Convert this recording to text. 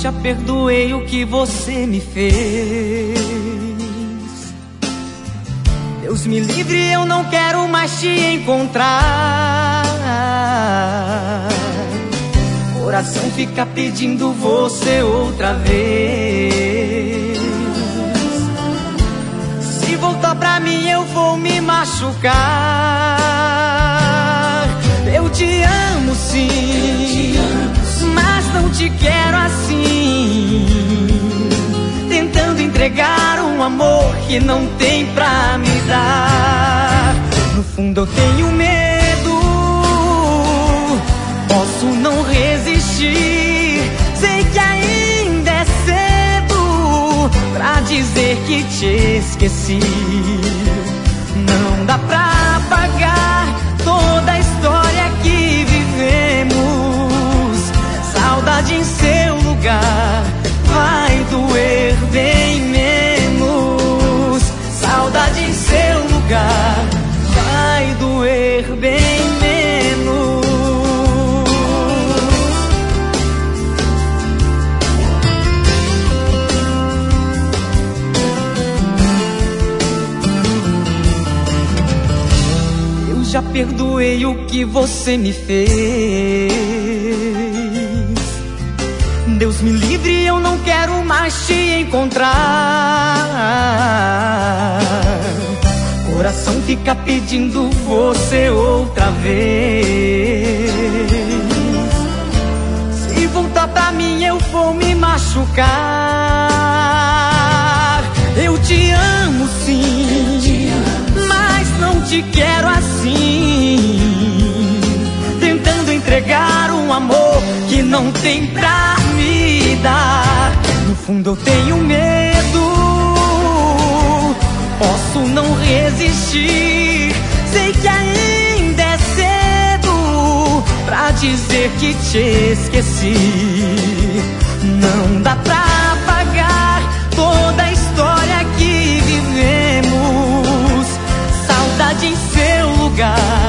já perdoei o que você me fez. Deus me livre, eu não quero mais te encontrar. Coração fica pedindo você outra vez. Se voltar pra mim eu vou me machucar. Eu te amo sim, mas não te quero assim, tentando entregar um amor que não tem pra me dar. No fundo eu tenho medo, posso não resistir. Sei que ainda é cedo pra dizer que te esqueci. Não dá pra apagar toda a história que vivemos. Saudade em seu lugar vai doer bem menos. Saudade em seu lugar vai doer bem menos. Eu já perdoei o que você me fez. Deus me livre, eu não quero mais te encontrar. Coração fica pedindo você outra vez. Se voltar pra mim eu vou me machucar. Eu te amo sim, mas não te quero assim, tentando entregar um amor que não tem pra me dar. No fundo eu tenho medo, posso não resistir. Sei que ainda é cedo pra dizer que te esqueci. Não dá pra apagar toda a história que vivemos. Saudade em seu lugar